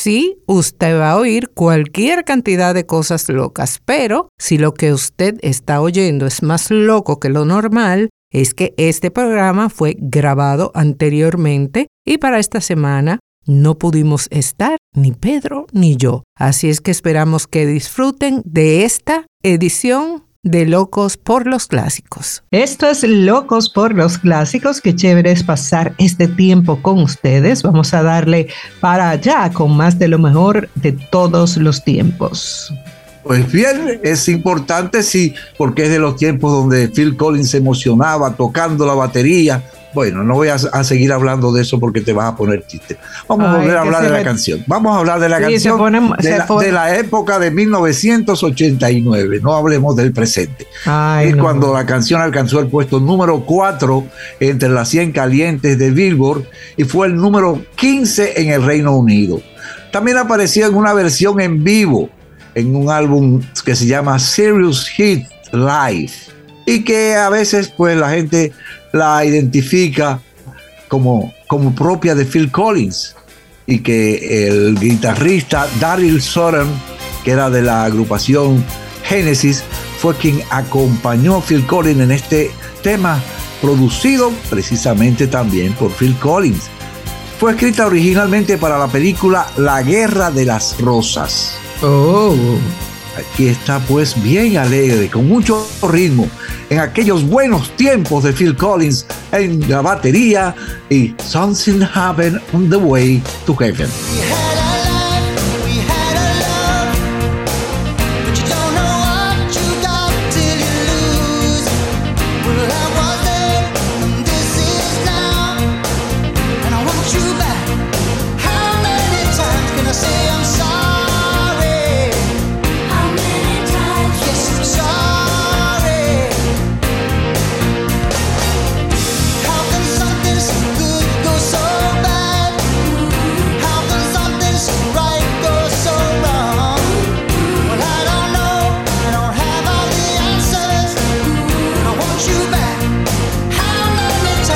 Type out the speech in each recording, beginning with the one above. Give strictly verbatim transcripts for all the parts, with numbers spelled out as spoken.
sí, usted va a oír cualquier cantidad de cosas locas, pero si lo que usted está oyendo es más loco que lo normal, es que este programa fue grabado anteriormente y para esta semana no pudimos estar ni Pedro ni yo. Así es que esperamos que disfruten de esta edición de Locos por los Clásicos. Esto es Locos por los Clásicos. Qué chévere es pasar este tiempo con ustedes. Vamos a darle para allá con más de lo mejor de todos los tiempos. Pues bien, es importante, sí, porque es de los tiempos donde Phil Collins se emocionaba tocando la batería. Bueno, no voy a, a seguir hablando de eso porque te vas a poner triste. Vamos Ay, a volver a hablar de la me... canción. Vamos a hablar de la sí, canción pone, de, la, pone... de la época de mil novecientos ochenta y nueve. No hablemos del presente. Ay, es no. cuando la canción alcanzó el puesto número cuatro entre las cien calientes de Billboard y fue el número quince en el Reino Unido. También apareció en una versión en vivo en un álbum que se llama Serious Hit Live y que a veces pues la gente la identifica como, como propia de Phil Collins y que el guitarrista Daryl Sutter, que era de la agrupación Genesis, fue quien acompañó a Phil Collins en este tema producido precisamente también por Phil Collins. Fue escrita originalmente para la película La Guerra de las Rosas. Oh. Aquí está pues bien alegre, con mucho ritmo, en aquellos buenos tiempos de Phil Collins en la batería y Something Happened on the Way to Heaven.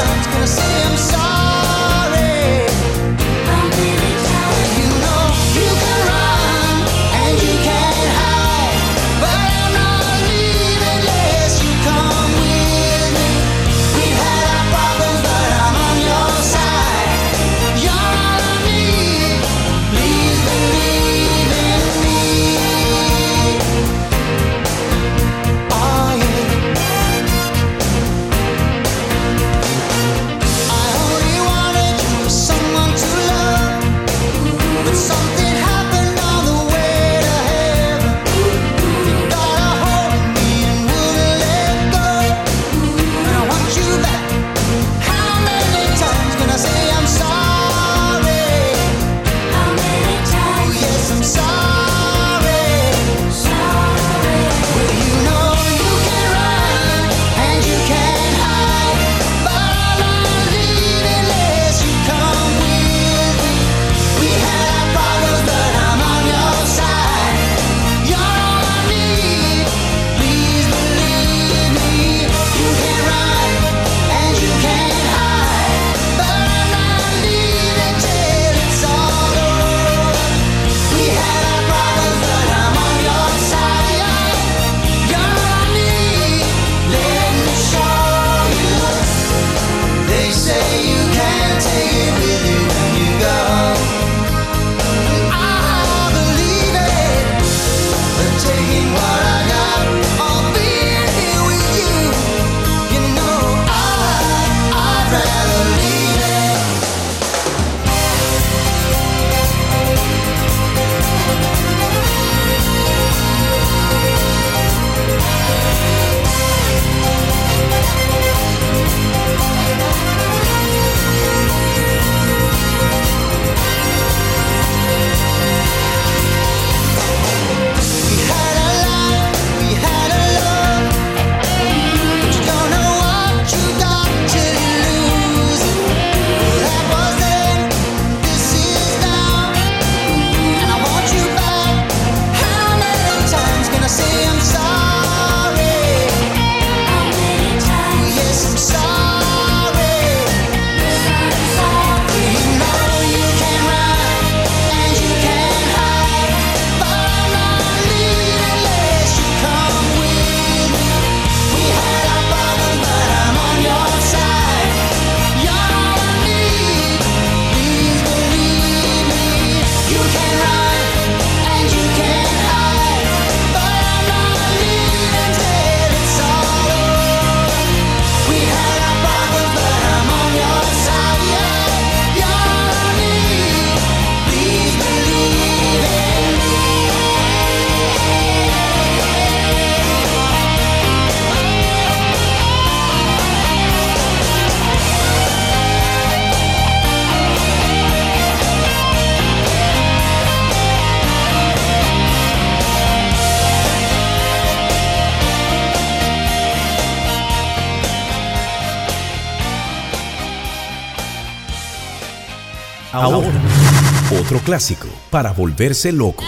You Ahora, otro clásico para volverse locos.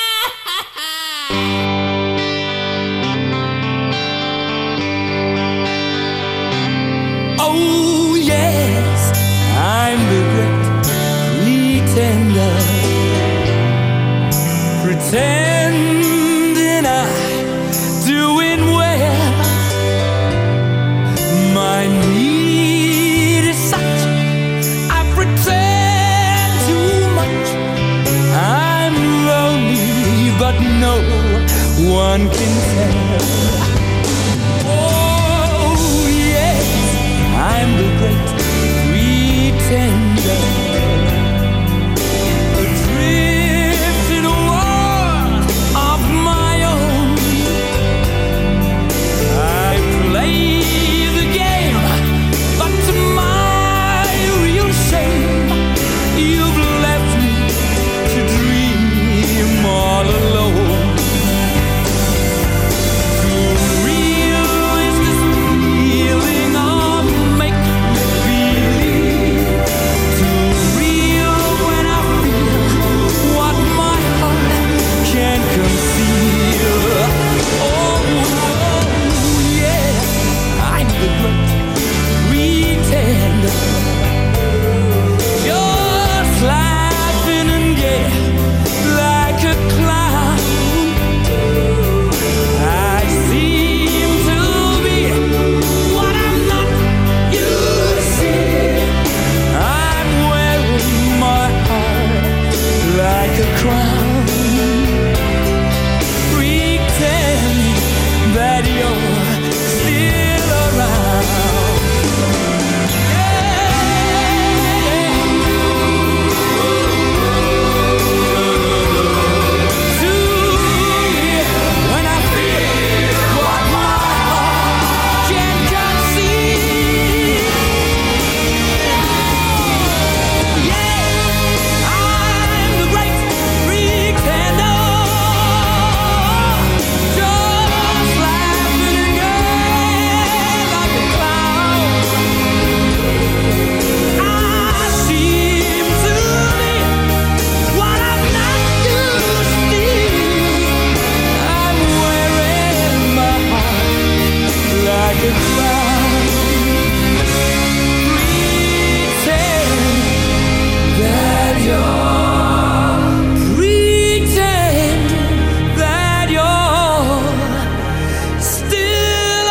Oh yes, I'm the great pretender, pretending I'm doing well. My need is such, I pretend too much. I'm lonely, but no one can tell. Oh yes, I'm the great pretender, adrift in a world of my own. I play the game, but to my real shame, you've left me to dream all alone. Too real is this feeling of make-believe. Too real when I feel what my heart can't conceal. Oh, yeah, I'm the great pretender, just laughing and gay like a clown. I seem to be what I'm not, you see. I'm wearing my heart like a crown. Pretend that you're still around. When I feel what my heart can't conceive. Yeah, I'm the great pretender, just laughing and gay like a clown. I seem to be what I'm not, you see. I'm wearing my heart like a crown. Pretend that you're, pretend that you're still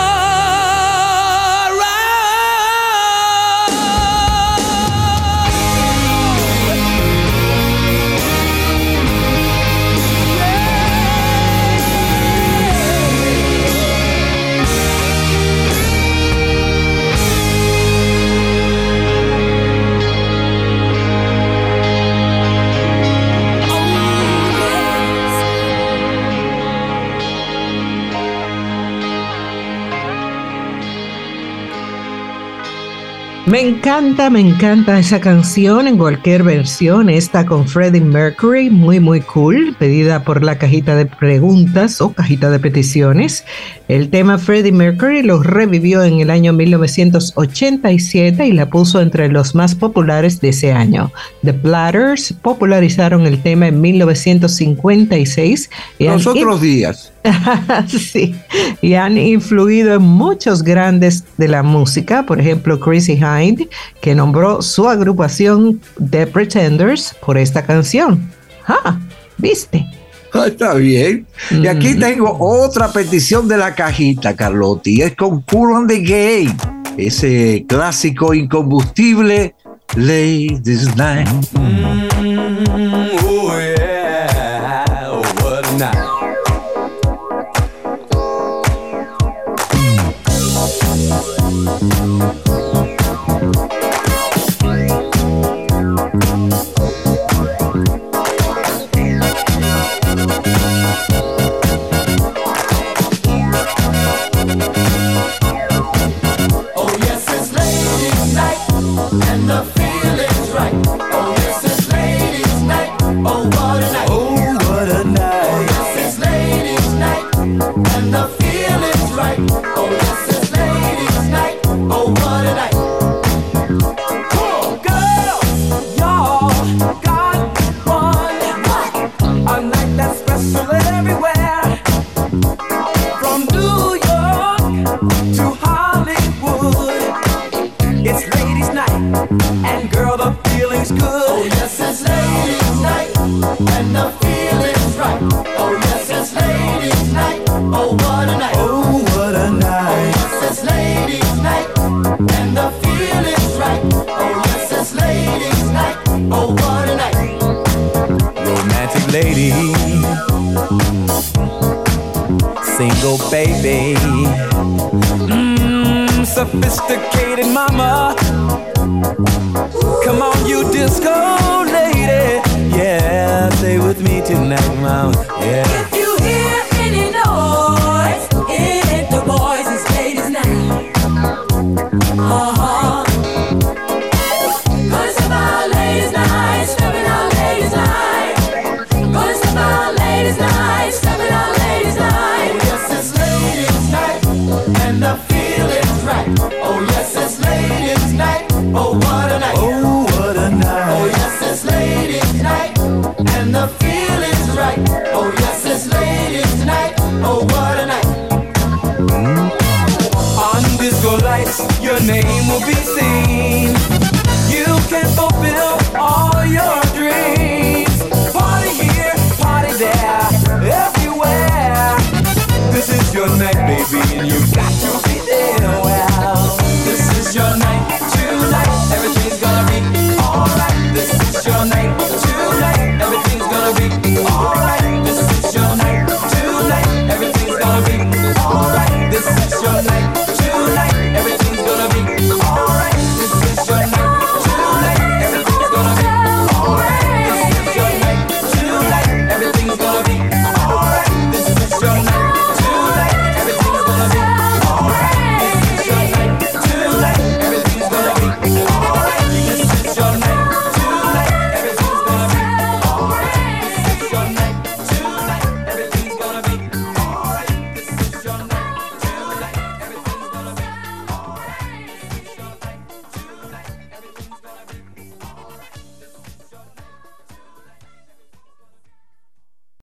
Me encanta, me encanta esa canción en cualquier versión. Esta con Freddie Mercury, muy muy cool, pedida por la cajita de preguntas o cajita de peticiones. El tema Freddie Mercury lo revivió en el año mil novecientos ochenta y siete y la puso entre los más populares de ese año. The Platters popularizaron el tema en mil novecientos cincuenta y seis. Y Los otros días. Sí, y han influido en muchos grandes de la música, por ejemplo Chrissie Hynde, que nombró su agrupación The Pretenders por esta canción. Ah, ¿viste? Ah, está bien. Mm. Y aquí tengo otra petición de la cajita, Carlotti, es con Kool and the Gang, ese clásico incombustible Ladies Night. Mm, oh yeah, what a night. And the feeling's right. Oh, yes, it's ladies' night. lady, single baby, mm, sophisticated mama. Come on, you disco lady, yeah, stay with me tonight, mama, yeah. If you hear any noise, it ain't the boys, it's ladies night. Uh-huh. Gonna step out ladies night, stepping out ladies night. Gonna step out ladies night, stepping out ladies night. Oh yes, it's ladies night, and the feeling's right. Oh yes, it's ladies night. Oh what a night. Oh what a night. Oh yes, it's ladies night, and the feeling's